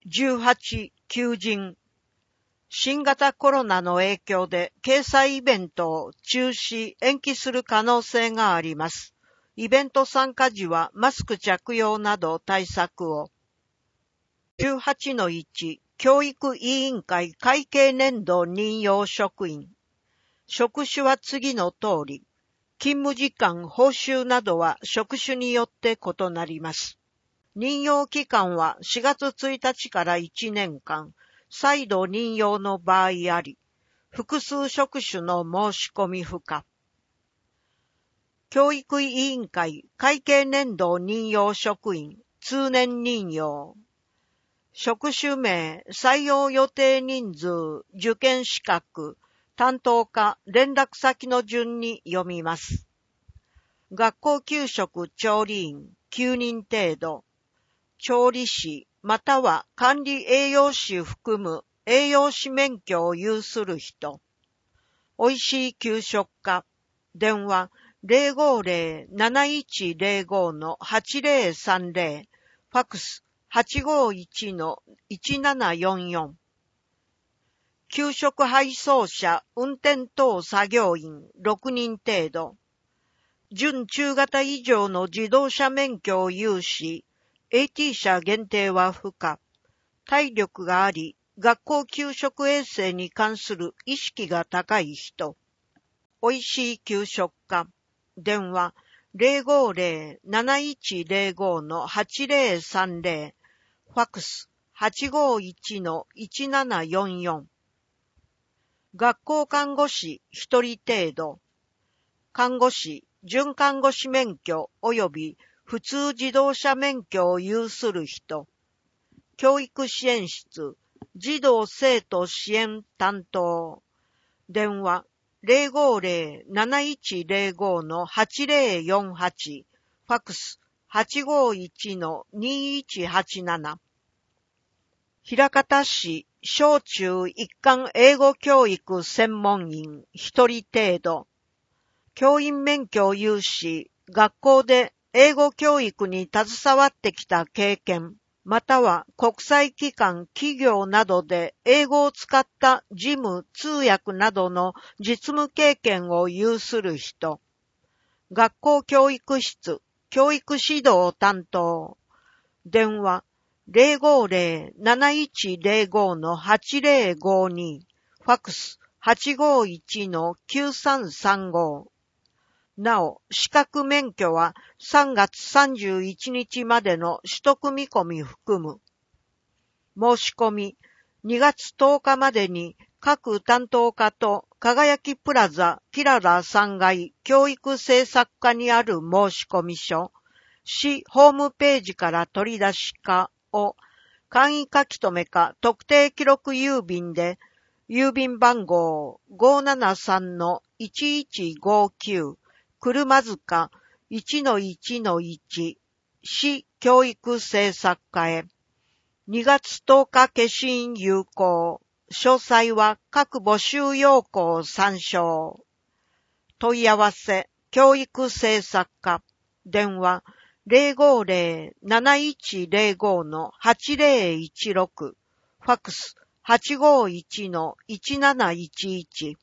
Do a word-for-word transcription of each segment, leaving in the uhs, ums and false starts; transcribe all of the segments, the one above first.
じゅうはち、求人。新型コロナの影響で掲載イベントを中止、延期する可能性があります。イベント参加時はマスク着用など対策を。じゅうはちのいち、教育委員会会計年度任用職員。職種は次の通り。勤務時間、報酬などは職種によって異なります。任用期間はしがつついたちからいちねんかん、再度任用の場合あり、複数職種の申し込み不可。教育委員会会計年度任用職員、通年任用。職種名、採用予定人数、受験資格、担当課、連絡先の順に読みます。学校給食調理員、きゅうにん程度。調理師、または管理栄養士含む栄養士免許を有する人。おいしい給食課。電話 ゼロごゼロ なないちゼロご のはちゼロさんゼロ。ファックス はちごいちのいちななよんよん。給食配送車、運転等作業員ろくにん程度。準中型以上の自動車免許を有し、エーティー 車限定は不可。体力があり、学校給食衛生に関する意識が高い人。おいしい給食課。電話 ゼロごゼロ なないちゼロご のはちゼロさんゼロ。ファックス はちごいちのいちななよんよん。学校看護師ひとり程度。看護師、準看護師免許及び普通自動車免許を有する人。教育支援室、児童生徒支援担当。電話 ゼロごゼロ なないちゼロご のはちゼロよんはち。ファックス はちごいちのにいちはちなな。枚方市小中一貫英語教育専門員ひとり程度。教員免許を有し、学校で英語教育に携わってきた経験、または国際機関、企業などで英語を使った事務、通訳などの実務経験を有する人。学校教育室、教育指導担当。電話 ゼロごゼロ なないちゼロご のはちゼロごに。ファックス はちごいちのきゅうさんさんご。なお、資格免許はさんがつさんじゅういちにちまでの取得見込み含む。申し込み、にがつとおかまでに各担当課と輝きプラザキララさんがい教育政策課にある申し込み書、市ホームページから取り出しかを簡易書き留めか特定記録郵便で郵便番号 ごーななさんのいちいちごきゅう車塚 いちのいちのいち 市教育政策課へ。にがつとおか消印有効。詳細は各募集要項を参照。問い合わせ、教育政策課。電話 ゼロごゼロ なないちゼロご のはちゼロいちろく。ファックス はちごいちのいちなないちいち。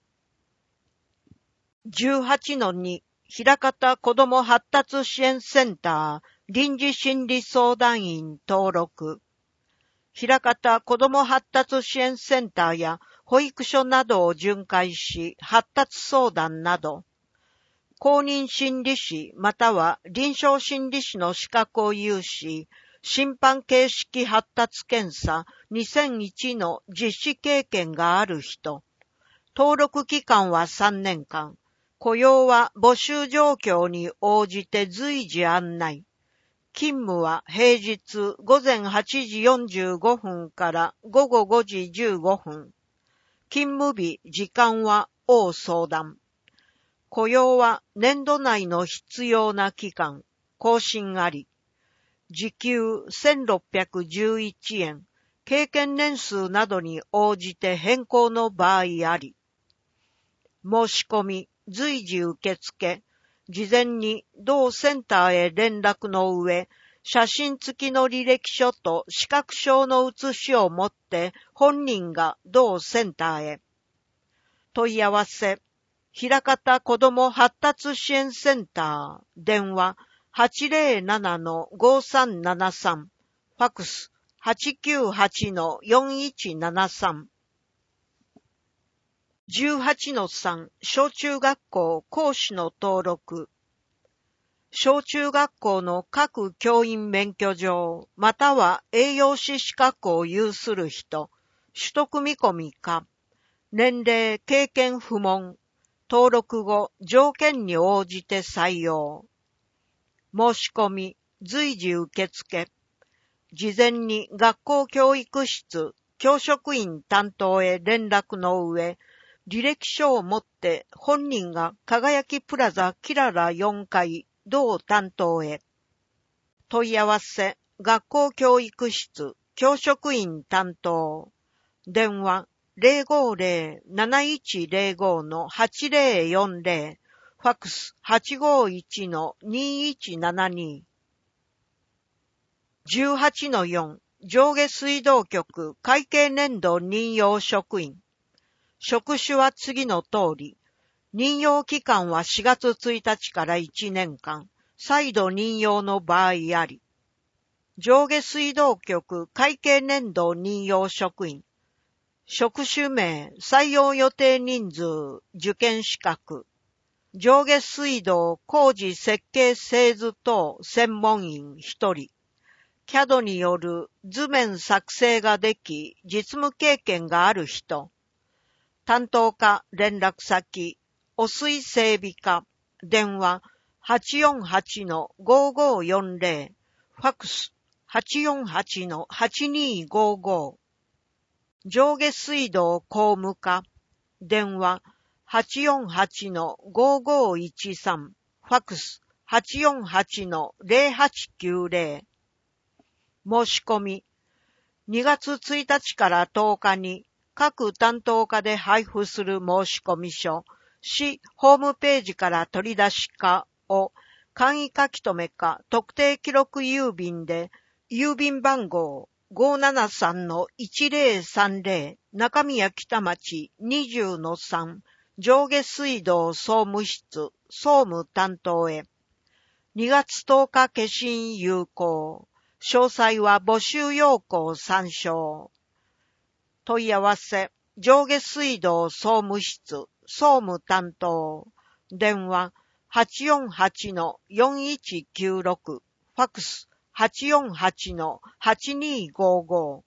じゅうはちのに、枚方子ども発達支援センター臨時心理相談員登録。枚方子ども発達支援センターや保育所などを巡回し、発達相談など、公認心理師または臨床心理師の資格を有し、審判形式発達検査にせんいちの実施経験がある人。登録期間はさんねんかん。雇用は募集状況に応じて随時案内。勤務は平日ごぜんはちじよんじゅうごふんからごごごじじゅうごふん。勤務日、時間は応相談。雇用は年度内の必要な期間。更新あり。時給せんろっぴゃくじゅういちえん。経験年数などに応じて変更の場合あり。申し込み、随時受付。事前に同センターへ連絡の上、 写真付きの履歴書と視覚証の写しを持って本人が同センターへ。問い合わせ、枚方子ども発達支援センター、電話 はちゼロななのごさんななさん、ファクス はちきゅうはちのよんいちななさん。じゅうはちのさん、小中学校講師の登録。小中学校の各教員免許状、または栄養士資格を有する人、取得見込みか、年齢、経験不問、登録後、条件に応じて採用。申し込み、随時受付。事前に学校教育室、教職員担当へ連絡の上、履歴書を持って本人が輝きプラザキララよんかい同担当へ。問い合わせ、学校教育室、教職員担当。電話 ゼロごゼロ なないちゼロご のはちゼロよんゼロ、ファックス はちごいちのにいちななに。じゅうはちのよん、上下水道局会計年度任用職員。職種は次の通り。任用期間はしがつついたちからいちねんかん、再度任用の場合あり。上下水道局会計年度任用職員。職種名、採用予定人数、受験資格。上下水道工事設計製図等専門員ひとり。キャッド による図面作成ができ、実務経験がある人。担当課連絡先、汚水整備課、電話 はちよんはちのごごよんゼロ、ファックス はちよんはちのはちにごご。上下水道工務課、電話 はちよんはちのごごいちさん、ファックス はちよんはちのゼロはちきゅうゼロ。申し込み、にがつついたちからとおかに各担当課で配布する申込書、市ホームページから取り出しかを簡易書き留めか特定記録郵便で郵便番号 ごーななさんのいちゼロさんゼロ 中宮北町 にじゅうのさん 上下水道総務室総務担当へ。にがつとおか消印有効。詳細は募集要項参照。問い合わせ、上下水道総務室、総務担当。電話、はちよんはちのよんいちきゅうろく、ファックス、はちよんはちのはちにごご。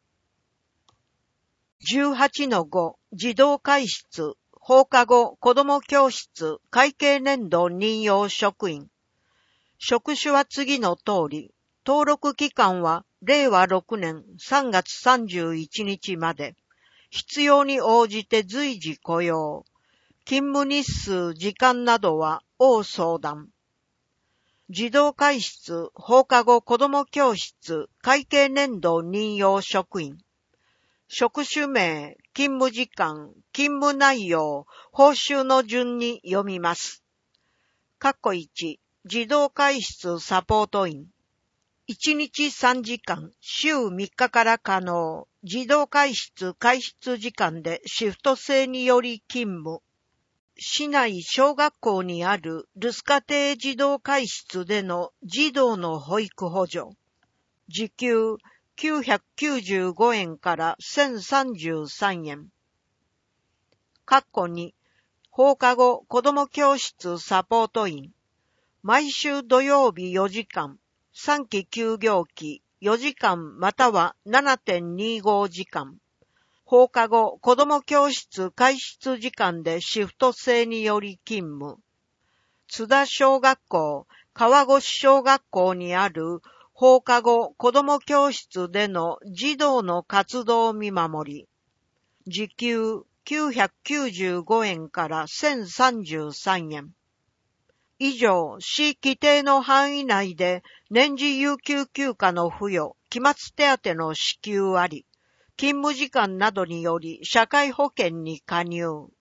じゅうはちのご、児童会室、放課後子ども教室、会計年度任用職員。職種は次の通り。登録期間はれいわろくねんさんがつさんじゅういちにちまで。必要に応じて随時雇用。勤務日数、時間などは応相談。児童会室、放課後子ども教室、会計年度任用職員。職種名、勤務時間、勤務内容、報酬の順に読みます。括弧いち、児童会室サポート員。いちにちさんじかん、週みっかから可能。児童会室開室時間でシフト制により勤務。市内小学校にある留守家庭児童会室での児童の保育補助。時給きゅうひゃくきゅうじゅうごえんからせんさんじゅうさんえん。括弧に、放課後子ども教室サポート員。毎週土曜日よじかん。さんき休業期よじかんまたは ななてんにご 時間。放課後子ども教室開室時間でシフト制により勤務。津田小学校、川越小学校にある放課後子ども教室での児童の活動見守り。時給きゅうひゃくきゅうじゅうごえんからせんさんじゅうさんえん。以上、市規定の範囲内で年次有給休暇の付与、期末手当の支給あり、勤務時間などにより社会保険に加入。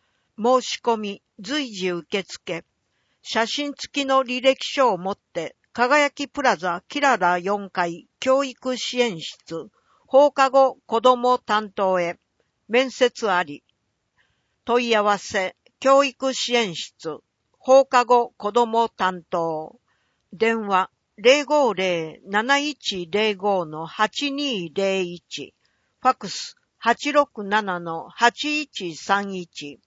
申し込み、随時受付、写真付きの履歴書を持って輝きプラザキララよんかい教育支援室放課後子ども担当へ面接あり。問い合わせ教育支援室放課後子ども担当電話 ゼロごゼロ なないちゼロご のはちにゼロいちファクス はちろくなな のはちいちさんいち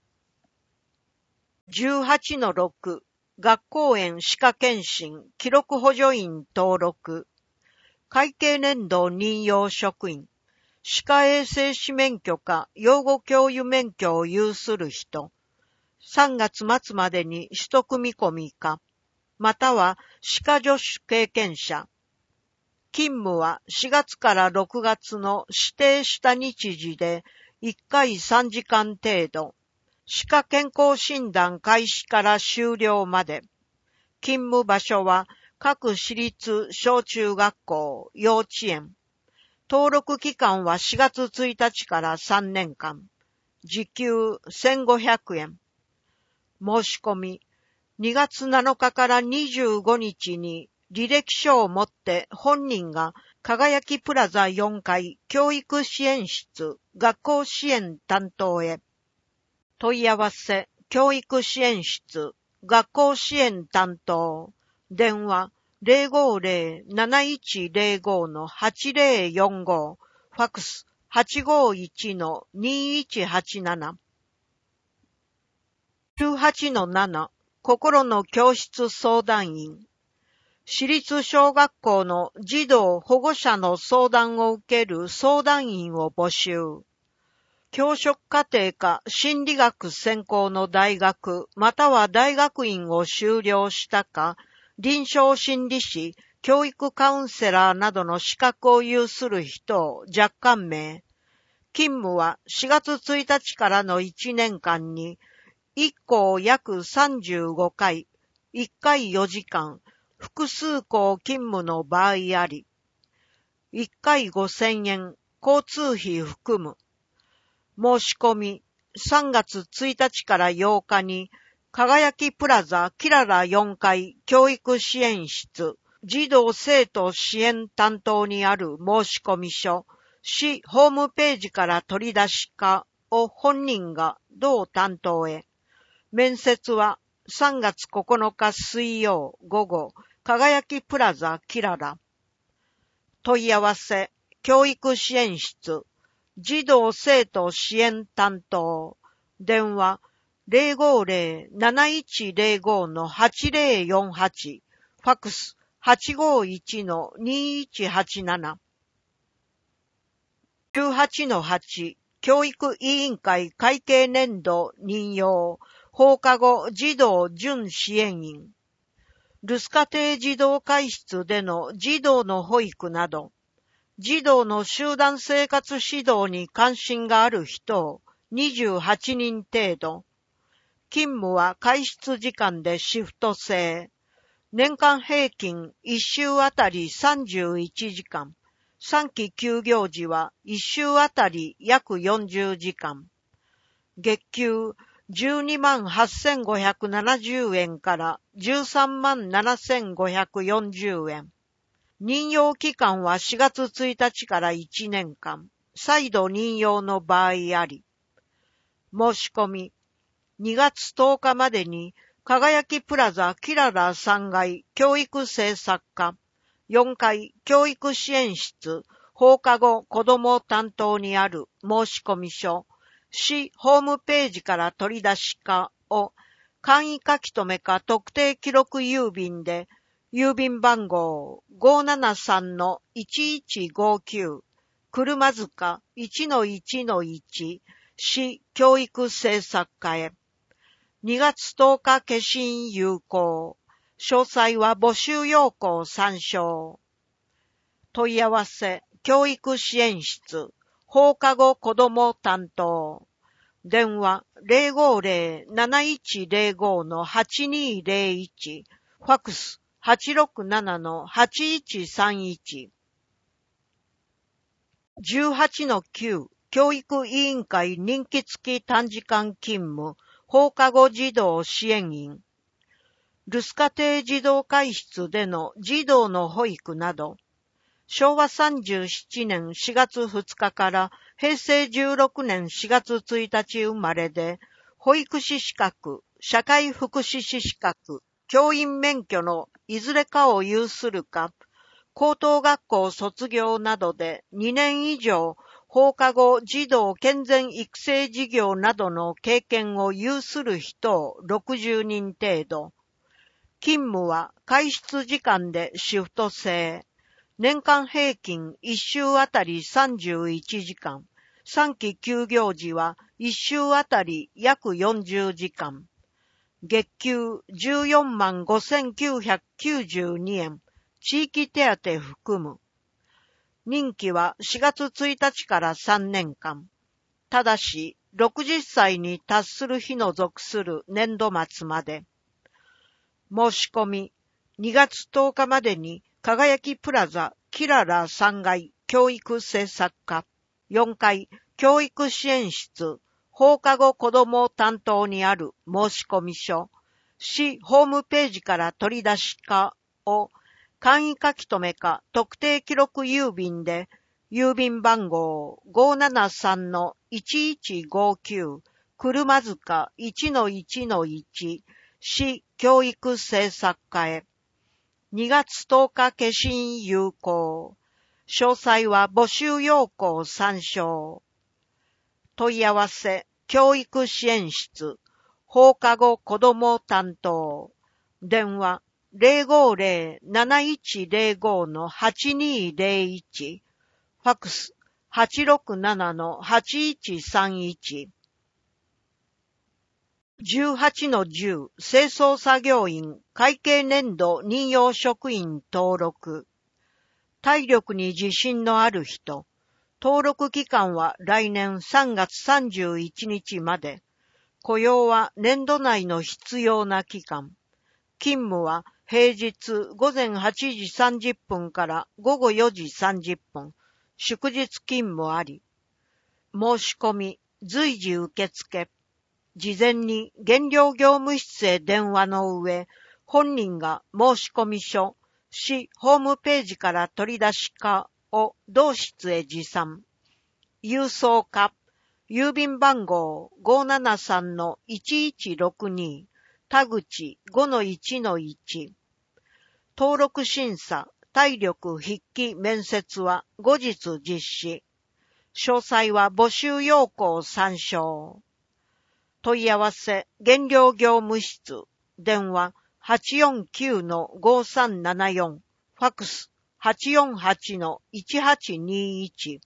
じゅうはちのろく 学校園歯科検診記録補助員登録会計年度任用職員歯科衛生士免許か養護教諭免許を有する人さんがつ末までに取得見込みかまたは歯科助手経験者勤務はしがつからろくがつの指定した日時でいっかいさんじかん程度歯科健康診断開始から終了まで。勤務場所は各私立小中学校、幼稚園。登録期間はしがつついたちからさんねんかん。時給せんごひゃくえん。申し込み。にがつなのかからにじゅうごにちに履歴書を持って本人が輝きプラザよんかい教育支援室学校支援担当へ。問い合わせ、教育支援室、学校支援担当、電話 ゼロごゼロ なないちゼロご のはちゼロよんご、ファクス はちごいちのにいちはちなな。じゅうはちのなな、心の教室相談員。私立小学校の児童保護者の相談を受ける相談員を募集。教職課程か心理学専攻の大学または大学院を修了したか、臨床心理士、教育カウンセラーなどの資格を有する人を若干名。勤務はしがつついたちからのいちねんかんに、いっこう約さんじゅうごかい、いっかいよじかん、複数校勤務の場合あり。いっかいごせんえん、交通費含む。申し込み、さんがつついたちからようかに、輝きプラザキララよんかい教育支援室、児童生徒支援担当にある申込書、市ホームページから取り出しかを本人が同担当へ。面接はさんがつここのか水曜午後、輝きプラザキララ。問い合わせ、教育支援室、児童生徒支援担当、電話 ゼロごゼロ なないちゼロご のはちゼロよんはち、ファクス はちごいちのにいちはちなな。じゅうはちのはち、教育委員会会計年度任用、放課後児童準支援員。留守家庭児童会室での児童の保育など、児童の集団生活指導に関心がある人をにじゅうはちにん程度。勤務は会室時間でシフト制。年間平均いっ週あたりさんじゅういちじかん。さんき休業時はいっ週あたり約よんじゅうじかん。月給じゅうにまんはっせんごひゃくななじゅうえんからじゅうさんまんななせんごひゃくよんじゅうえん。任用期間はしがつついたちからいちねんかん。再度任用の場合あり。申し込み。にがつとおかまでに、輝きプラザキララさんがい教育政策課、よんかい教育支援室、放課後子ども担当にある申込書、市ホームページから取り出しかを、簡易書き留めか特定記録郵便で、郵便番号 ごーななさんのいちいちごきゅう、車塚 いちのいちのいち、市教育政策課へ。にがつとおか消印有効。詳細は募集要項参照。問い合わせ、教育支援室、放課後子ども担当。電話 ゼロごゼロ なないちゼロご のはちにゼロいち、ファクス はちろくななのはちいちさんいち。じゅうはちのきゅう、教育委員会任期付き短時間勤務、放課後児童支援員。 留守家庭児童会室での児童の保育など、しょうわさんじゅうななねんしがつふつかからへいせいじゅうろくねんしがつついたち生まれで、保育士資格、社会福祉士資格、教員免許のいずれかを有するか、高等学校卒業などでにねん以上、放課後児童健全育成事業などの経験を有する人をろくじゅうにん程度。勤務は外出時間でシフト制。年間平均いっ週あたりさんじゅういちじかん。短期休業時はいっ週あたり約よんじゅうじかん。月給じゅうよんまんごせんきゅうひゃくきゅうじゅうにえん。地域手当含む。任期はしがつついたちからさんねんかん。ただし、ろくじゅっさいに達する日の属する年度末まで。申し込み、にがつとおかまでに、輝きプラザキララさんがい教育政策課よんかい教育支援室放課後子ども担当にある申込書、市ホームページから取り出しかを簡易書留か特定記録郵便で郵便番号 ごーななさんのいちいちごきゅう 車塚 いちのいちのいち 市教育政策課へにがつとおか消印有効。詳細は募集要項参照。問い合わせ、教育支援室、放課後子ども担当。電話、ゼロごーゼロ なないちゼロご のはちにゼロいち。ファックス、はちろくななのはちいちさんいち。じゅうはちのじゅう清掃作業員会計年度任用職員登録。体力に自信のある人。登録期間は来年さんがつさんじゅういちにちまで。雇用は年度内の必要な期間。勤務は平日ごぜんはちじさんじゅっぷんからごごよじさんじゅっぷん。祝日勤務あり。申し込み、随時受付。事前に原料業務室へ電話の上、本人が申込書、市ホームページから取り出しかを同室へ持参。郵送課、郵便番号 ごーななさんのいちいちろくに、田口 ごのいちのいち。登録審査、体力筆記面接は後日実施。詳細は募集要項参照。問い合わせ、原料業務室、電話 はちよんきゅうのごさんななよん、ファックス はちよんはちのいちはちにいち。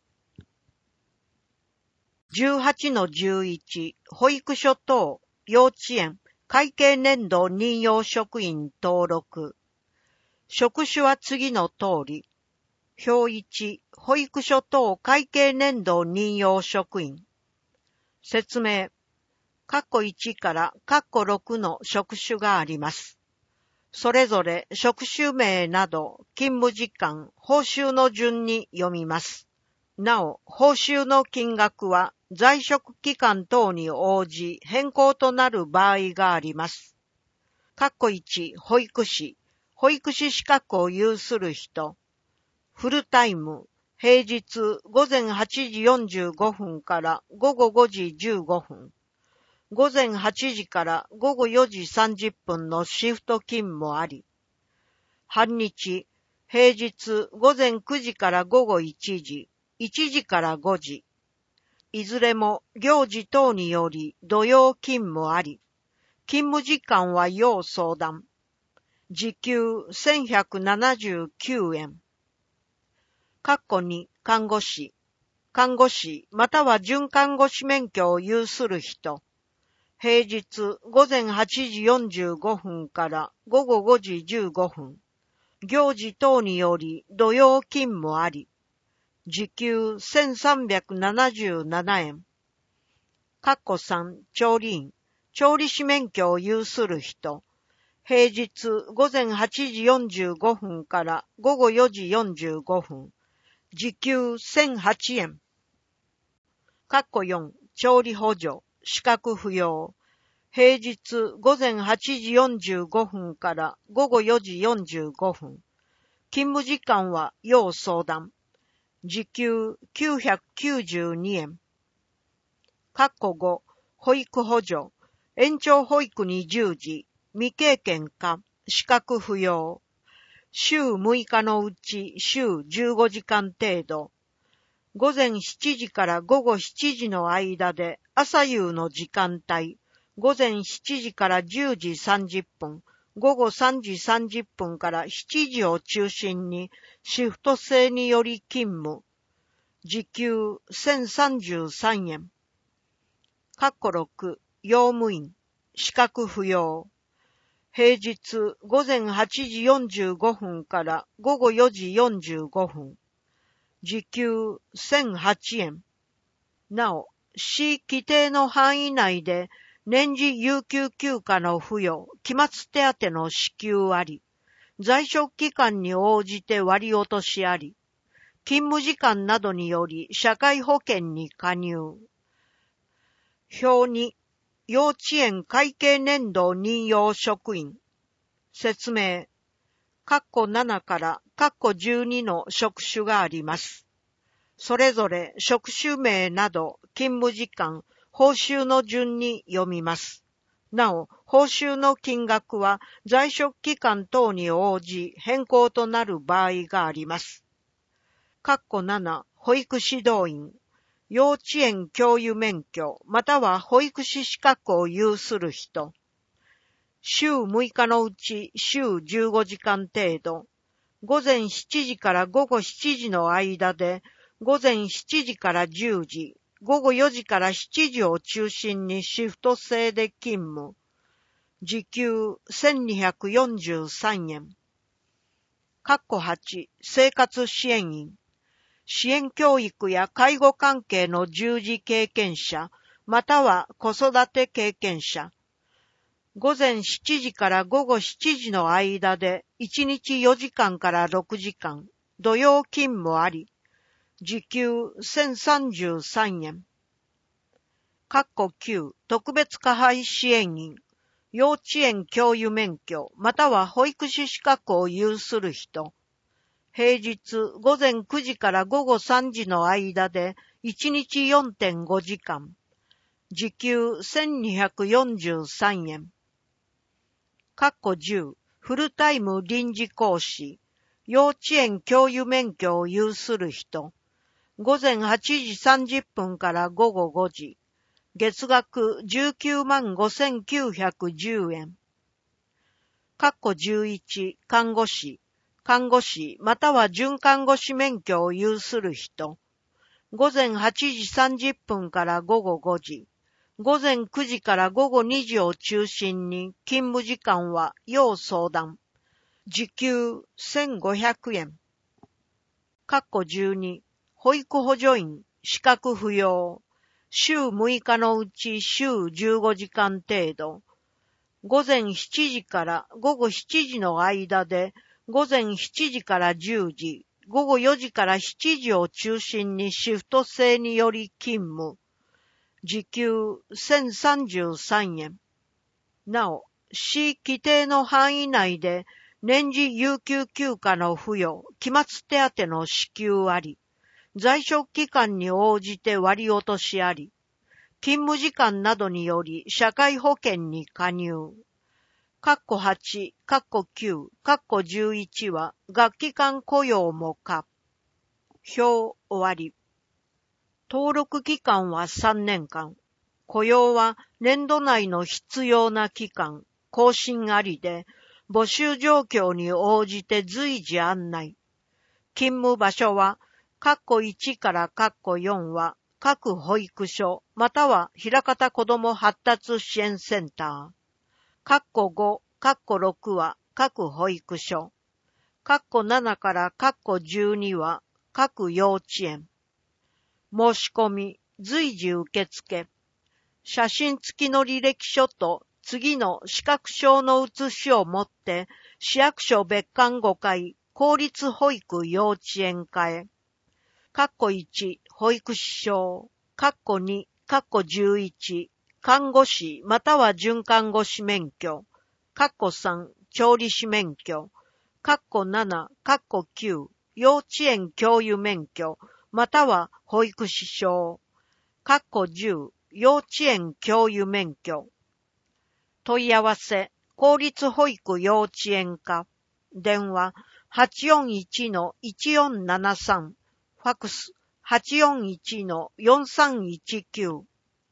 じゅうはちのじゅういち、保育所等、幼稚園、会計年度任用職員登録。職種は次の通り。表いち、保育所等会計年度任用職員。説明。カッコいちからカッコろくの職種があります。それぞれ職種名など勤務時間、報酬の順に読みます。なお、報酬の金額は在職期間等に応じ変更となる場合があります。カッコいち、保育士、保育士資格を有する人。フルタイム、平日ごぜんはちじよんじゅうごふんからごごごじじゅうごふん。ごぜんはちじからごごよじさんじゅっぷんのシフト勤務あり。半日、平日ごぜんくじからごごいちじ、いちじからごじ。いずれも行事等により土曜勤務あり。勤務時間は要相談。時給せんひゃくななじゅうきゅうえん。カッコに、看護師。看護師または準看護師免許を有する人。平日ごぜんはちじよんじゅうごふんからごごごじじゅうごふん。行事等により土曜勤務あり。時給せんさんびゃくななじゅうななえん。カッコさん、調理員。調理師免許を有する人。平日ごぜんはちじよんじゅうごふんからごごよじよんじゅうごふん。時給せんはちえん。カッコよん、調理補助。資格不要。 平日午前はちじよんじゅうごふんから午後よじよんじゅうごふん。勤務時間は要相談。時給きゅうひゃくきゅうじゅうにえん。括弧ご、保育補助。延長保育に従事。未経験か。資格不要。週むいかのうち週じゅうごじかん程度。午前しちじから午後しちじの間で朝夕の時間帯。午前しちじからじゅうじさんじゅっぷん。午後さんじさんじゅっぷんからしちじを中心にシフト制により勤務。時給せんさんじゅうさんえん。括弧ろく、用務員。資格不要。平日午前はちじよんじゅうごふんから午後よじよんじゅうごふん。時給せんはちえん。なお、市規定の範囲内で年次有給休暇の付与、期末手当の支給あり、在職期間に応じて割り落としあり、勤務時間などにより社会保険に加入。表に、幼稚園会計年度任用職員。説明。括弧ななから括弧じゅうにの職種があります。それぞれ職種名など勤務時間、報酬の順に読みます。なお、報酬の金額は在職期間等に応じ変更となる場合があります。括弧なな、保育指導員。幼稚園教諭免許または保育士資格を有する人。週むいかのうち週じゅうごじかん程度。午前しちじから午後しちじの間で、午前しちじからじゅうじ、午後よじからしちじを中心にシフト制で勤務。時給せんにひゃくよんじゅうさんえん。括弧はち、生活支援員。支援教育や介護関係の従事経験者、または子育て経験者。午前しちじから午後しちじの間でいちにちよじかんからろくじかん、土曜勤務あり、時給せんさんじゅうさんえん。括弧きゅう、特別加配支援員。幼稚園教諭免許、または保育士資格を有する人。平日午前くじから午後さんじの間でいちにち よんてんご 時間。時給せんにひゃくよんじゅうさんえん。括弧じゅう、フルタイム臨時講師。幼稚園教諭免許を有する人。午前はちじさんじゅっぷんから午後ごじ。月額じゅうきゅうまんごせんきゅうひゃくじゅうえん。括弧じゅういち、看護師。看護師または準看護師免許を有する人。午前はちじさんじゅっぷんから午後ごじ。午前くじから午後にじを中心に勤務時間は要相談。時給せんごひゃくえん。括弧じゅうに、保育補助員、資格不要。週むいかのうち週じゅうごじかん程度。午前しちじから午後しちじの間で、午前しちじからじゅうじ、午後よじからしちじを中心にシフト制により勤務。時給せんさんじゅうさんえん。なお、市規定の範囲内で年次有給休暇の付与、期末手当の支給あり、在職期間に応じて割り落としあり、勤務時間などにより社会保険に加入。括弧はち、括弧きゅう、括弧じゅういちは学期間雇用も可。表終わり。登録期間はさんねんかん。雇用は年度内の必要な期間、更新ありで、募集状況に応じて随時案内。勤務場所は、括弧いちから括弧よんは各保育所、または枚方子ども発達支援センター。括弧ご、括弧ろくは各保育所。括弧ななから括弧じゅうには各幼稚園。申し込み、随時受付。写真付きの履歴書と次の資格証の写しを持って市役所別館ごかい公立保育幼稚園課へ。括弧いち、保育士証。括弧に、括弧じゅういち、 看護師または准看護師免許、カッコさん、調理師免許、カッコなな、カッコきゅう、幼稚園教諭免許、または保育士証、カッコじゅう、幼稚園教諭免許。問い合わせ、公立保育幼稚園課、電話 はちよんいちのいちよんななさん、ファックス はちよんいちのよんさんいちきゅう。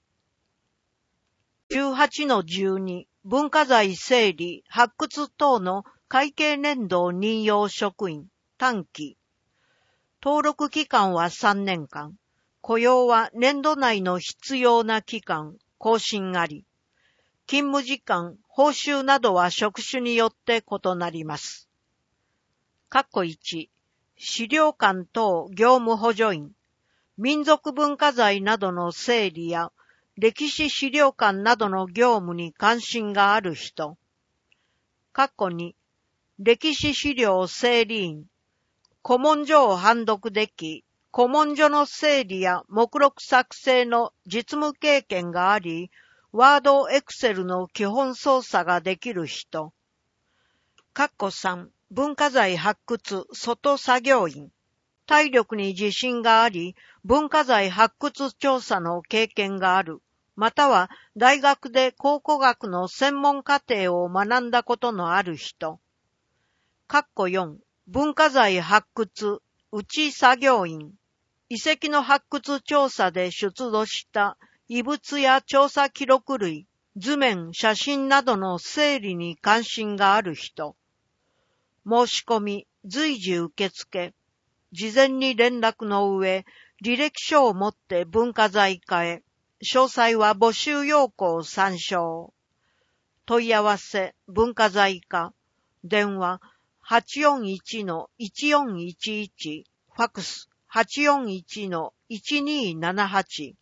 じゅうはちのじゅうに、文化財整理、発掘等の会計年度任用職員、短期。登録期間はさんねんかん。雇用は年度内の必要な期間、更新あり。勤務時間、報酬などは職種によって異なります。カッコいち、資料館等業務補助員、民族文化財などの整理や歴史資料館などの業務に関心がある人。カッコに、歴史資料整理員、古文書を判読でき、古文書の整理や目録作成の実務経験があり、ワード、エクセルの基本操作ができる人。カッコさん、文化財発掘外作業員。体力に自信があり、文化財発掘調査の経験がある。または大学で考古学の専門課程を学んだことのある人。カッコよん、文化財発掘内作業員。遺跡の発掘調査で出土した遺物や調査記録類、図面、写真などの整理に関心がある人。申し込み、随時受付。事前に連絡の上、履歴書を持って文化財課へ。詳細は募集要項を参照。問い合わせ、文化財課。電話、はちよんいちのいちよんいちいち。ファックス、はちよんいちのいちにななはち。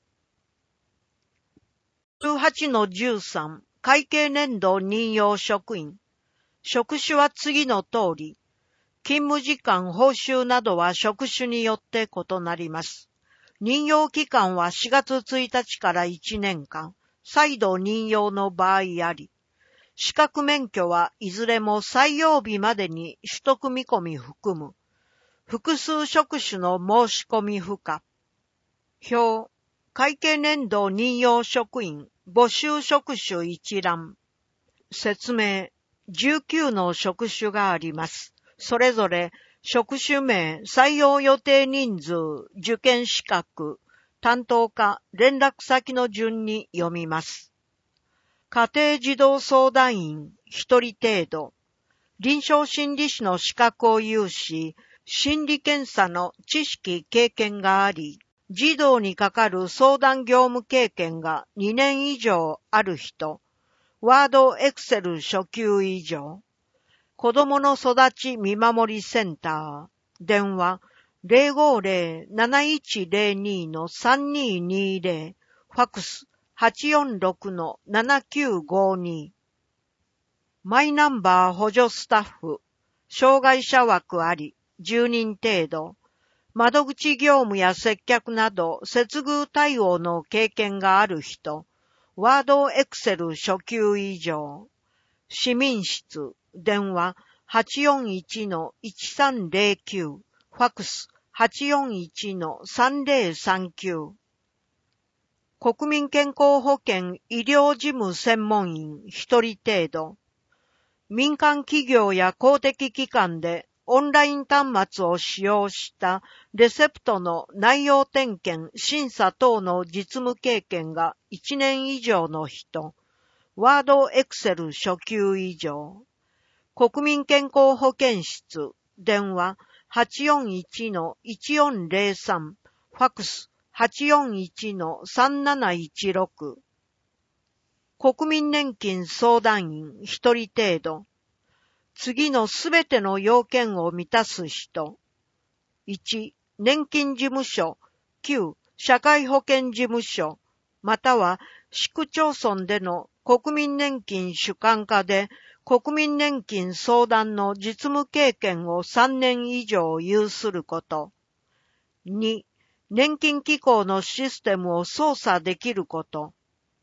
じゅうはちのじゅうさん、会計年度任用職員。職種は次の通り。勤務時間、報酬などは職種によって異なります。任用期間はしがつついたちからいちねんかん、再度任用の場合あり、資格免許はいずれも採用日までに取得見込み含む。複数職種の申し込み不可。表、会計年度任用職員、募集職種一覧。説明、じゅうきゅうの職種があります。それぞれ、職種名、採用予定人数、受験資格、担当課、連絡先の順に読みます。家庭児童相談員、一人程度。臨床心理士の資格を有し、心理検査の知識経験があり、児童にかかる相談業務経験がにねん以上ある人、ワード、エクセル初級以上、子どもの育ち見守りセンター、電話 ゼロごゼロ なないちゼロに のさんににゼロ、ファックス はちよんろくのななきゅうごに。マイナンバー補助スタッフ、障害者枠あり、じゅうにん程度、窓口業務や接客など接遇対応の経験がある人、ワードエクセル初級以上、市民室、電話 はちよんいちのいちさんゼロきゅう、ファックス はちよんいちのさんゼロさんきゅう。国民健康保険医療事務専門員一人程度。民間企業や公的機関でオンライン端末を使用したレセプトの内容点検、審査等の実務経験がいちねん以上の人。ワードエクセル初級以上。国民健康保健室、電話 はちよんいちのいちよんゼロさん、ファックス はちよんいちのさんなないちろく。国民年金相談員一人程度。次のすべての要件を満たす人。いち、年金事務所、きゅう、社会保険事務所、または市区町村での国民年金主管課で国民年金相談の実務経験をさんねん以上有すること。に、年金機構のシステムを操作できること。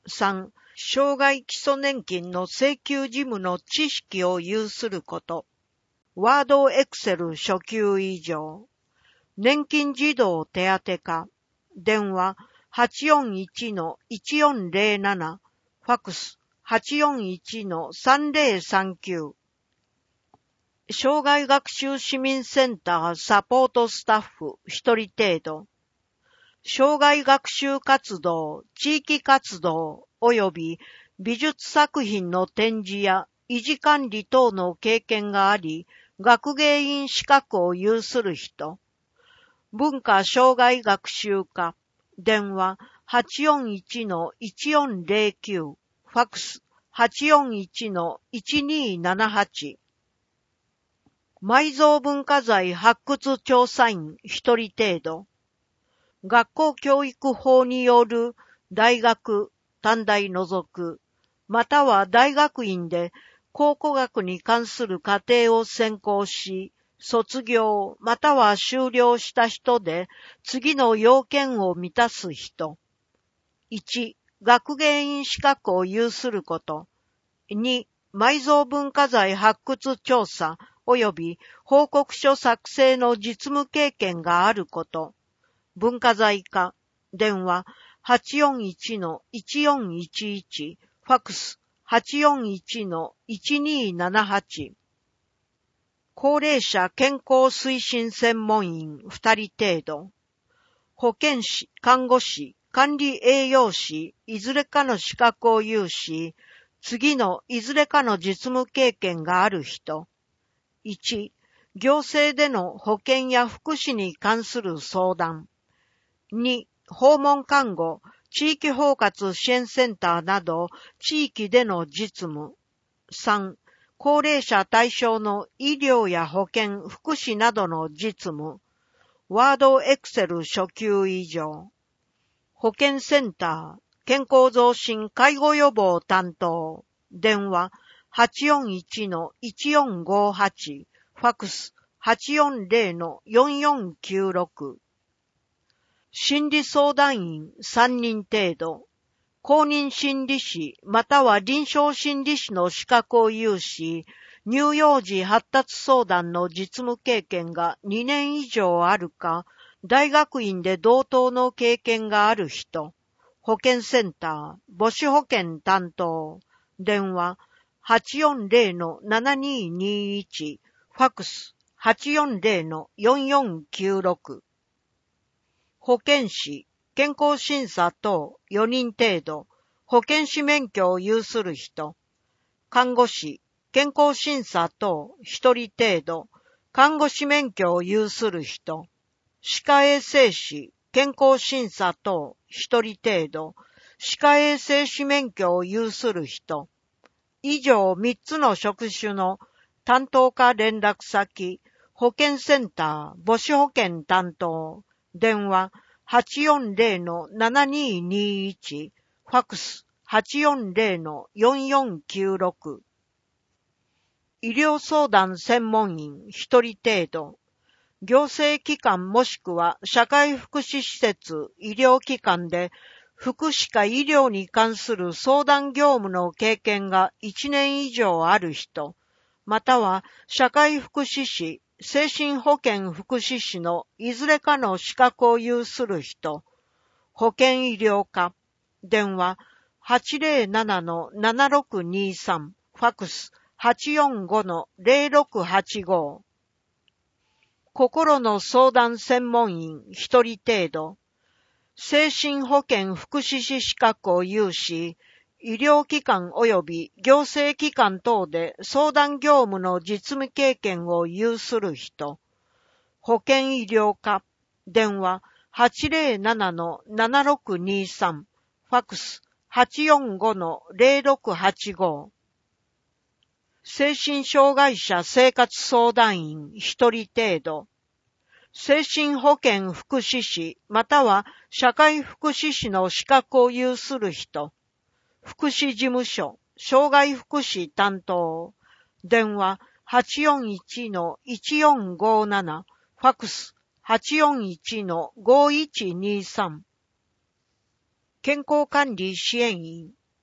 さん、障害基礎年金の請求事務の知識を有すること。ワードエクセル初級以上。年金児童手当課。電話 はちよんいちのいちよんゼロなな。ファックス はちよんいちのさんゼロさんきゅう。障害学習市民センターサポートスタッフひとり程度。障害学習活動、地域活動及び美術作品の展示や維持管理等の経験があり、学芸員資格を有する人。文化障害学習課。電話 はちよんいちのいちよんゼロきゅう。ファックス はちよんいちのいちにななはち。埋蔵文化財発掘調査員ひとり程度。学校教育法による大学、短大除く、または大学院で考古学に関する課程を専攻し、卒業または修了した人で次の要件を満たす人。いち、学芸員資格を有すること。に、埋蔵文化財発掘調査及び報告書作成の実務経験があること。文化財課。電話 はちよんいちのいちよんいちいち。ファックス はちよんいちのいちにななはち。高齢者健康推進専門員ふたり程度。保健師、看護師、管理栄養士、いずれかの資格を有し、次のいずれかの実務経験がある人。いち、行政での保健や福祉に関する相談。に、訪問看護、地域包括支援センターなど地域での実務。さん、高齢者対象の医療や保健、福祉などの実務。ワードエクセル初級以上。保健センター、健康増進介護予防担当。電話 はちよんいちのいちよんごはち。ファックス はちよんゼロのよんよんきゅうろく。心理相談員さんにん程度。公認心理師または臨床心理師の資格を有し、乳幼児発達相談の実務経験がにねん以上あるか、大学院で同等の経験がある人。保健センター、母子保健担当。電話 はちよんゼロのななににいち。ファックス はちよんゼロのよんよんきゅうろく。保健師、健康審査等よにん程度、保健師免許を有する人。看護師、健康審査等ひとり程度、看護師免許を有する人。歯科衛生士、健康審査等ひとり程度、歯科衛生士免許を有する人。以上みっつの職種の担当課連絡先、保健センター、母子保健担当。電話 はちよんゼロのななににいち。ファックス はちよんゼロのよんよんきゅうろく。医療相談専門員ひとり程度。行政機関もしくは社会福祉施設、医療機関で福祉か医療に関する相談業務の経験がいちねん以上ある人、または社会福祉士、精神保健福祉士のいずれかの資格を有する人、保健医療課。電話 はちゼロななのななろくにさん。ファックス はちよんごのゼロろくはちご。心の相談専門員ひとり程度。精神保健福祉士資格を有し、医療機関及び行政機関等で相談業務の実務経験を有する人。保健医療課。電話 はちゼロななのななろくにさん。ファックス はちよんごのゼロろくはちご。精神障害者生活相談員ひとり程度。精神保健福祉士または社会福祉士の資格を有する人。福祉事務所、障害福祉担当。電話 はちよんいちのいちよんごなな。ファックス はちよんいちのごいちにさん。健康管理支援員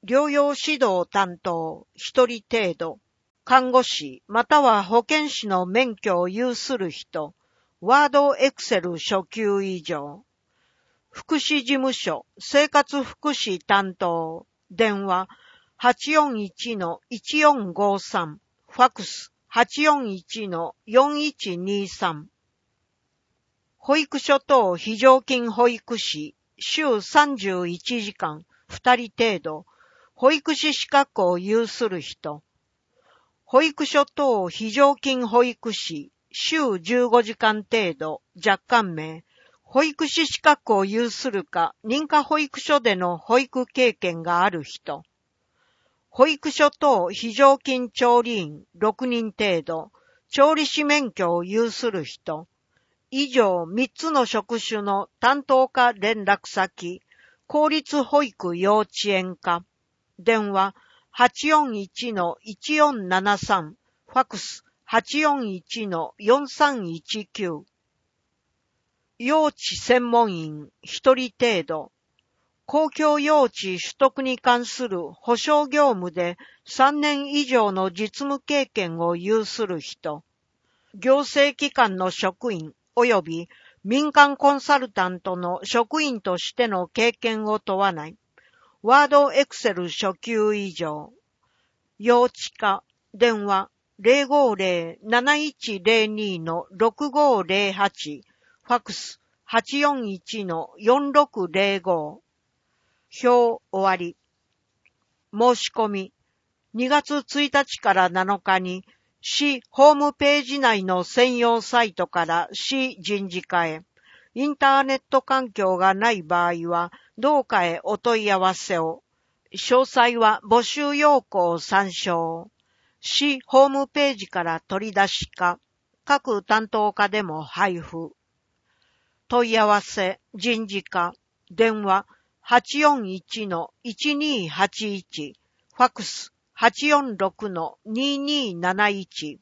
療養指導担当ひとり程度、看護師または保健師の免許を有する人、ワードエクセル初級以上。福祉事務所生活福祉担当、電話 はちよんいちのいちよんごさん、ファクス はちよんいちのよんいちにさん。保育所等非常勤保育士、週さんじゅういちじかん、ふたり程度、保育士資格を有する人。保育所等非常勤保育士、週じゅうごじかん程度、若干名、保育士資格を有するか、認可保育所での保育経験がある人。保育所等非常勤調理員ろくにん程度、調理師免許を有する人。以上みっつの職種の担当課連絡先、公立保育幼稚園課。電話 はちよんいちのいちよんななさん、ファクス はちよんいちのよんさんいちきゅう。幼稚専門員ひとり程度、公共幼稚取得に関する保証業務でさんねん以上の実務経験を有する人、行政機関の職員及び民間コンサルタントの職員としての経験を問わない、ワードエクセル初級以上、幼稚課、電話 ゼロごゼロ なないちゼロにのろくごゼロはち、ファクス はちよんいちのよんろくゼロご。表終わり。申し込み。にがつついたちからなのかに、市ホームページ内の専用サイトから市人事課へ、インターネット環境がない場合は、同課へお問い合わせを。詳細は募集要項を参照。市ホームページから取り出しか、各担当課でも配布。問い合わせ、人事課、電話 はちよんいちのいちにはちいち、ファクス はちよんろくのにになないち。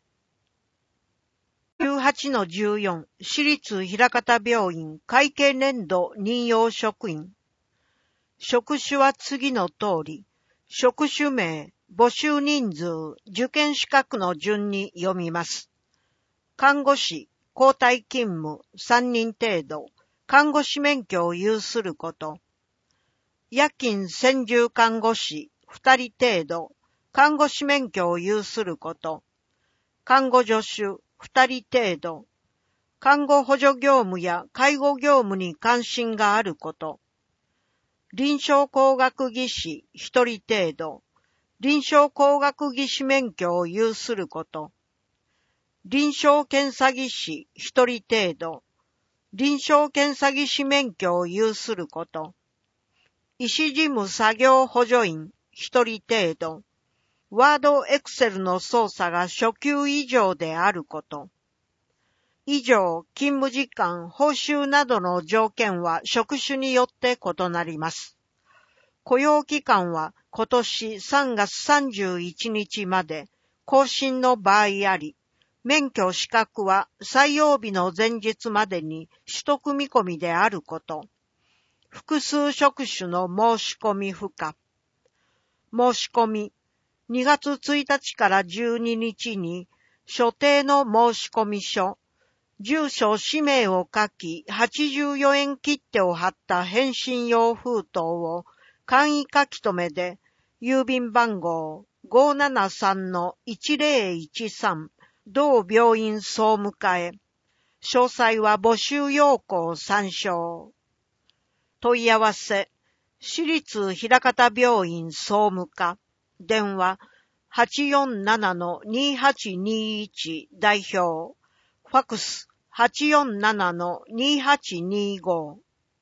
じゅうはちのじゅうよん、私立枚方病院会計年度任用職員。職種は次の通り、職種名、募集人数、受験資格の順に読みます。看護師、交代勤務さんにん程度、看護師免許を有すること。夜勤専従看護師ふたり程度、看護師免許を有すること。看護助手ふたり程度、看護補助業務や介護業務に関心があること。臨床工学技士ひとり程度、臨床工学技士免許を有すること。臨床検査技師ひとり程度、臨床検査技師免許を有すること。医師事務作業補助員ひとり程度、ワードエクセルの操作が初級以上であること。以上、勤務時間、報酬などの条件は職種によって異なります。雇用期間は今年さんがつさんじゅういちにちまで、更新の場合あり、免許資格は採用日の前日までに取得見込みであること。複数職種の申し込み不可。申し込み。にがつついたちからじゅうににちに、所定の申込書、住所氏名を書き、はちじゅうよえん切手を貼った返信用封筒を、簡易書き留めで、郵便番号 ごーななさんのいちぜろいちさん、同病院総務課へ。詳細は募集要項を参照。問い合わせ、私立枚方病院総務課、電話 はちよんななのにはちにいち 代表、ファクス はちよんななのにはちにご。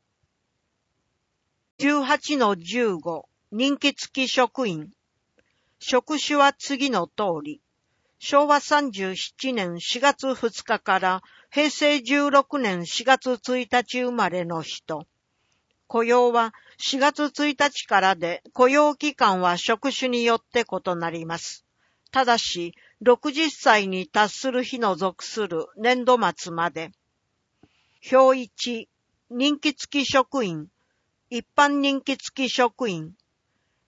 じゅうはちのじゅうご、任期付き職員。職種は次の通り。しょうわさんじゅうななねんしがつふつかからへいせいじゅうろくねんしがつついたち生まれの人。雇用はしがつついたちからで、雇用期間は職種によって異なります。ただし、ろくじゅっさいに達する日の属する年度末まで。表いち、任期付き職員、一般任期付き職員。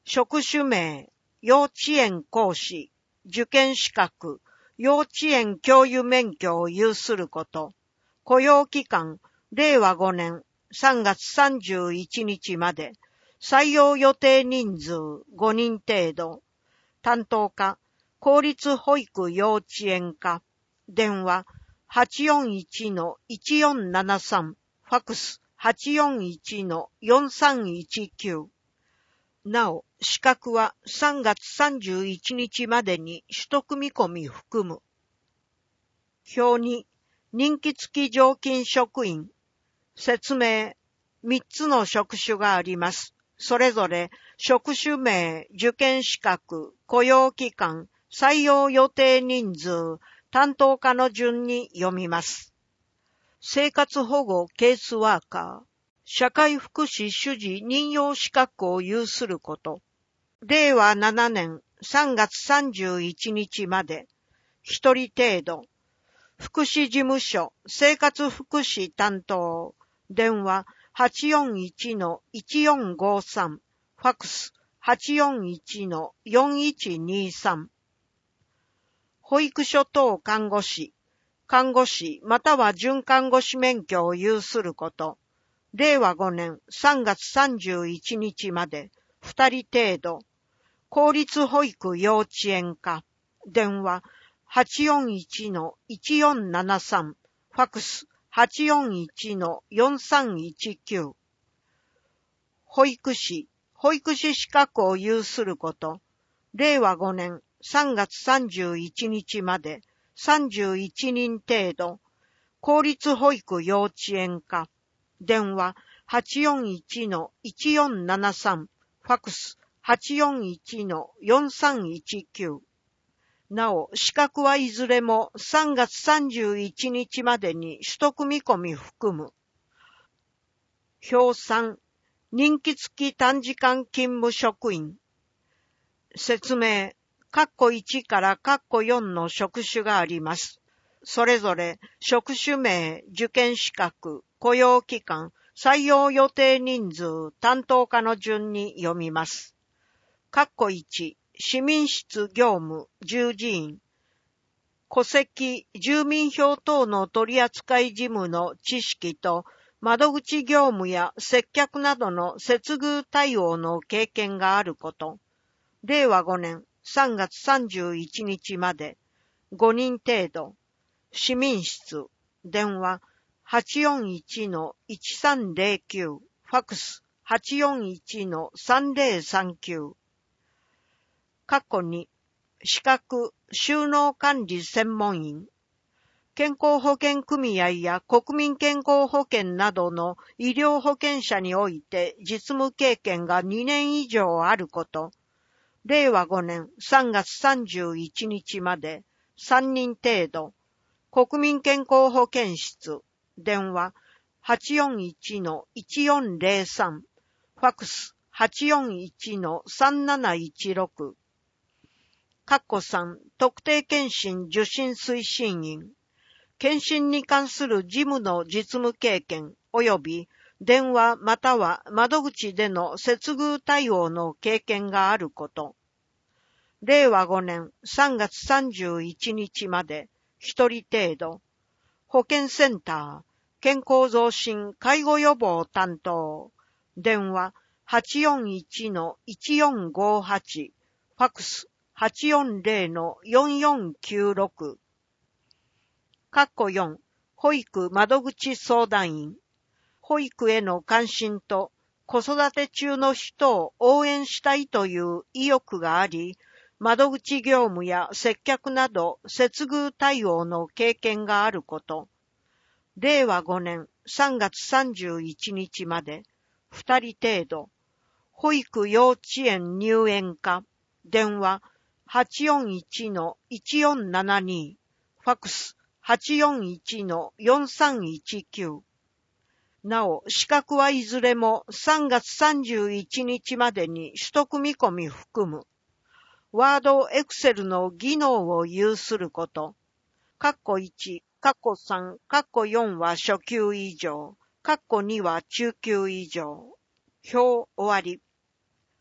職種名、幼稚園講師、受験資格、幼稚園教諭免許を有すること。雇用期間、れいわごねんさんがつさんじゅういちにちまで。採用予定人数ごにん程度。担当課、公立保育幼稚園課。電話、はちよんいちのいちよんななさん。ファックス、はちよんいちのよんさんいちきゅう。なお、資格はさんがつさんじゅういちにちまでに取得見込み含む。表に、任期付き常勤職員。説明、みっつの職種があります。それぞれ、職種名、受験資格、雇用期間、採用予定人数、担当課の順に読みます。生活保護ケースワーカー、社会福祉主事任用資格を有すること。れいわななねんさんがつさんじゅういちにちまで、ひとり程度。福祉事務所、生活福祉担当。電話、はちよんいちのいちよんごさん。ファックス、はちよんいちのよんいちにさん。保育所等看護師、看護師または準看護師免許を有すること。れいわごねんさんがつさんじゅういちにちまで、ふたり程度。公立保育幼稚園課。電話、はちよんいちのいちよんななさん。ファックス、はちよんいちのよんさんいちきゅう。保育士、保育士資格を有すること。れいわごねんさんがつさんじゅういちにちまでさんじゅういちにん程度。公立保育幼稚園課。電話、はちよんいちのいちよんななさん。ファックス、はちよんいちのよんさんいちきゅう。なお、資格はいずれもさんがつさんじゅういちにちまでに取得見込み含む。表さん、任期付き短時間勤務職員。説明、括弧いちから括弧よんの職種があります。それぞれ、職種名、受験資格、雇用期間、採用予定人数、担当課の順に読みます。括弧いち、市民室業務、従事員。戸籍、住民票等の取扱事務の知識と、窓口業務や接客などの接遇対応の経験があること。れいわごねんさんがつさんじゅういちにちまで、ごにん程度。市民室、電話、はちよんいちのいちさんぜろきゅう。ファックス、はちよんいちのさんぜろさんきゅう。括弧に、資格、収納管理専門員。健康保険組合や国民健康保険などの医療保険者において実務経験がにねん以上あること。れいわごねんさんがつさんじゅういちにちまでさんにん程度。国民健康保険室。電話、はちよんいちのいちよんぜろさん。ファックス、はちよんいちのさんなないちろく。括弧さん、特定健診受診推進員。健診に関する事務の実務経験及び電話または窓口での接遇対応の経験があること。れいわごねんさんがつさんじゅういちにちまでひとり程度。保健センター、健康増進介護予防担当。電話はちよんいちのいちよんごはち。ファックスはちよんぜろのよんよんきゅうろく。括弧よん、保育窓口相談員。保育への関心と子育て中の人を応援したいという意欲があり、窓口業務や接客など接遇対応の経験があること。れいわごねんさんがつさんじゅういちにちまでふたり程度。保育幼稚園入園課。電話はちよんいちのいちよんななに。ファックスはちよんいちのよんさんいちきゅう。なお、資格はいずれもさんがつさんじゅういちにちまでに取得見込み含む。ワード、エクセルの技能を有すること。括弧いち、括弧さん、括弧よんは初級以上、括弧には中級以上。表終わり。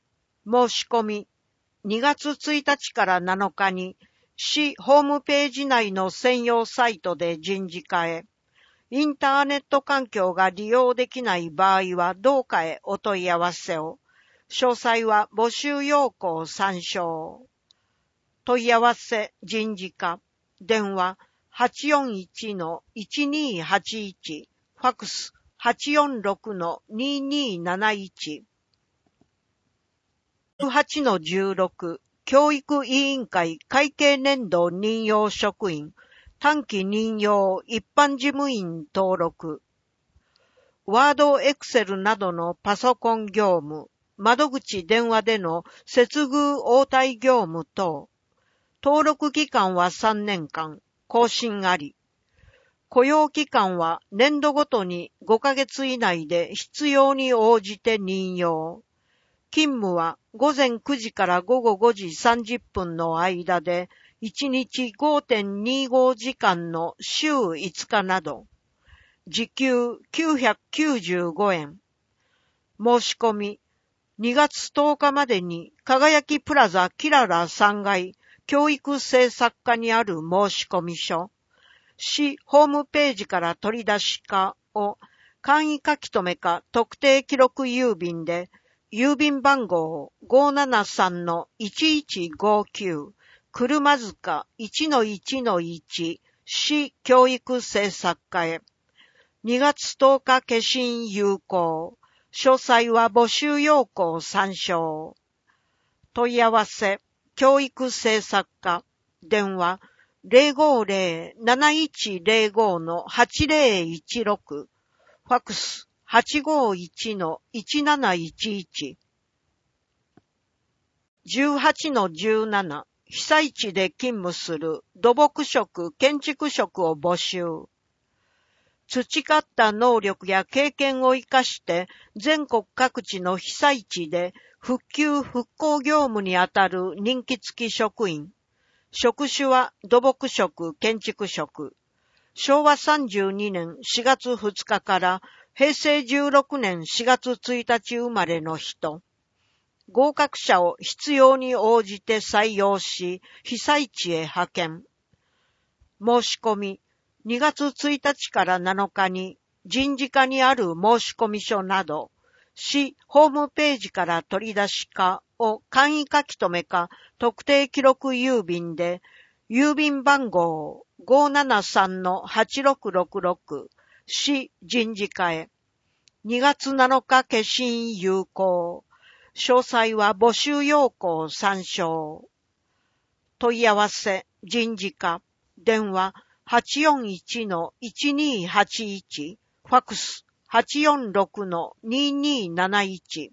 申し込み、にがつついたちからなのかに、市ホームページ内の専用サイトで人事課へ、インターネット環境が利用できない場合はどうかへお問い合わせを。詳細は募集要項参照。問い合わせ人事課。電話 はちよんいちのいちにーはちいち。ファックス はちよんろくのににーなないち。じゅうはちのじゅうろく。教育委員会会計年度任用職員。短期任用一般事務員登録。ワードエクセルなどのパソコン業務、窓口電話での接遇応対業務等。登録期間はさんねんかん、更新あり。雇用期間は年度ごとにごかげつ以内で必要に応じて任用。勤務はごぜんくじからごごごじさんじゅっぷんの間で、いちにち ごてんにじゅうご 時間の週いつかなど。時給きゅうひゃくきゅうじゅうごえん。申し込み、にがつとおかまでに、輝きプラザキララさんがい、教育政策課にある申込書。市ホームページから取り出しかを、簡易書き留めか特定記録郵便で、郵便番号 ごーななさんのいちいちごきゅう、車塚 いちのいちのいち、市教育政策課へ。にがつとおか消印有効。詳細は募集要項参照。問い合わせ、教育政策課。電話 ゼロごゼロ なないちゼロご のはちぜろいちろく。ファックス はちごいちのいちなないちいち。じゅうはちのじゅうなな。被災地で勤務する土木職、建築職を募集。培った能力や経験を生かして全国各地の被災地で復旧復興業務にあたる任期付き職員。職種は土木職、建築職。しょうわさんじゅうにねんしがつふつかからへいせいじゅうろくねんしがつついたち生まれの人。合格者を必要に応じて採用し、被災地へ派遣。申し込み、にがつついたちからなのかに人事課にある申込書など、市ホームページから取り出しかを簡易書き留めか特定記録郵便で、郵便番号 ごーななさんのはちろくろくろく、市人事課へ。にがつなのか消印有効。詳細は募集要項参照。問い合わせ、人事課。電話はちよんいちのいちにーはちいち。ファックス はちよんろくのににーなないち。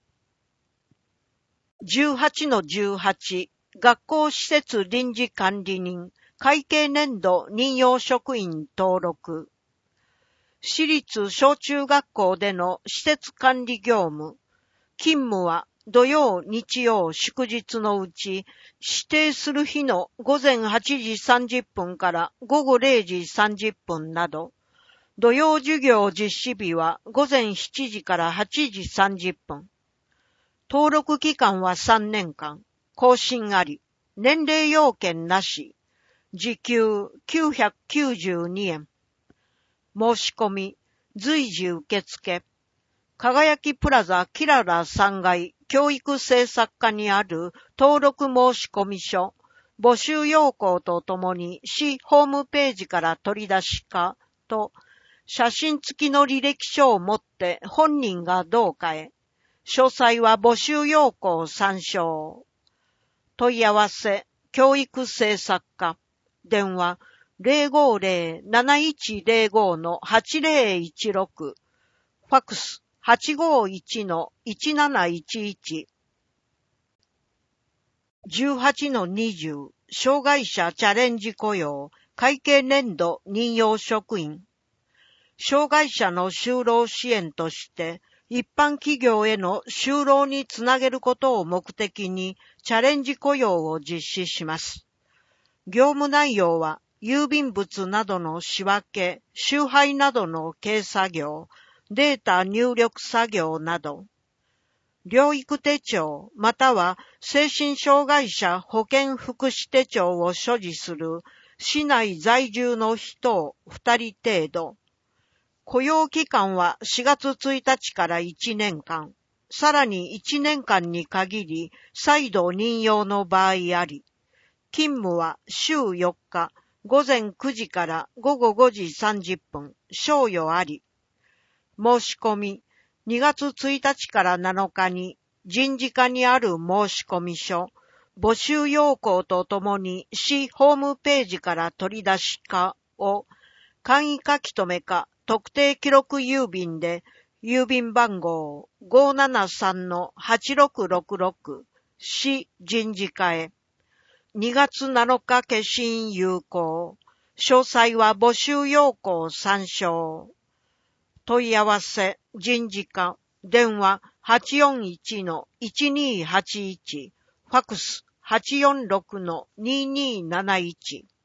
じゅうはちのじゅうはち。学校施設臨時管理人、会計年度任用職員登録。私立小中学校での施設管理業務。勤務は土曜、日曜、祝日のうち、指定する日のごぜんはちじさんじゅっぷんからごごれいじさんじゅっぷんなど、土曜授業実施日はごぜんしちじからはちじさんじゅっぷん。登録期間はさんねんかん。更新あり。年齢要件なし。時給きゅうひゃくきゅうじゅうにえん。申し込み、随時受付。輝きプラザキララさんがい教育政策課にある登録申込書、募集要項とともに市ホームページから取り出しかと、写真付きの履歴書を持って本人がどうかへ。詳細は募集要項参照。問い合わせ、教育政策課。電話ゼロごゼロ なないちゼロごのはちぜろいちろく。ファックスはちごいちのいちなないちいち。じゅうはちのにじゅう。障害者チャレンジ雇用、会計年度任用職員。障害者の就労支援として、一般企業への就労につなげることを目的にチャレンジ雇用を実施します。業務内容は、郵便物などの仕分け、集配などの計作業、データ入力作業など。 療育手帳または精神障害者保健福祉手帳を所持する市内在住の人ふたり程度。雇用期間はしがつついたちからいちねんかん。さらにいちねんかんに限り再度任用の場合あり、勤務はしゅうよっか、ごぜんくじからごごごじさんじゅっぷん、賞与あり。申し込み、にがつついたちからなのかに人事課にある申込書、募集要項とともに市ホームページから取り出しかを簡易書き留めか特定記録郵便で郵便番号 ごーななさんのはちろくろくろく 市人事課へ。にがつなのか消印有効。詳細は募集要項参照。問い合わせ人事課。電話 はちよんいちのいちにーはちいち。ファクス はちよんろくのにーにーなないち。